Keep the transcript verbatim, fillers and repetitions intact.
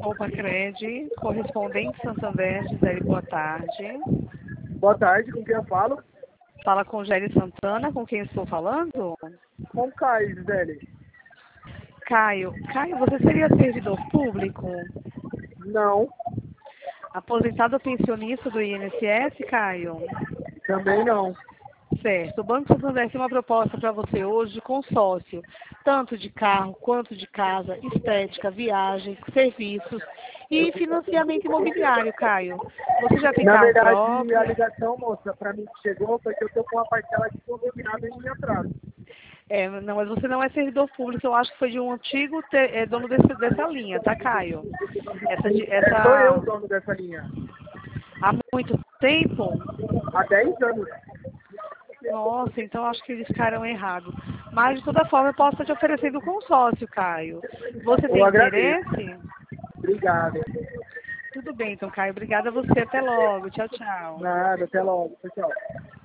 Opa, Cred, correspondente Santander, Gisele, boa tarde. Boa tarde, com quem eu falo? Fala com Gélia Santana, com quem estou falando? Com o Caio, Gisele. Caio. Caio, você seria servidor público? Não, Aposentado ou pensionista do I N S S, Caio? também não. Certo. O Banco Santander tem uma proposta para você hoje de consórcio, tanto de carro quanto de casa, estética, viagens, serviços e financiamento imobiliário, Caio. Você já tem Na carro verdade, próprio? a ligação, moça, pra mim que chegou foi que eu tô com uma parcela de condominada em minha atraso. É, não, mas você não é servidor público, eu acho que foi de um antigo te- é, dono desse- dessa linha, tá, Caio? Essa, de- É, sou eu o essa, dono dessa linha. há muito tempo? Há dez anos. Nossa, então acho que eles ficaram errados. Mas, de toda forma, eu posso estar te oferecendo consórcio, Caio. Você Eu tem agradeço. interesse? Obrigado. Tudo bem, então, Caio. Obrigada a você. Até logo. Tchau, tchau. Nada, até logo. Tchau, tchau.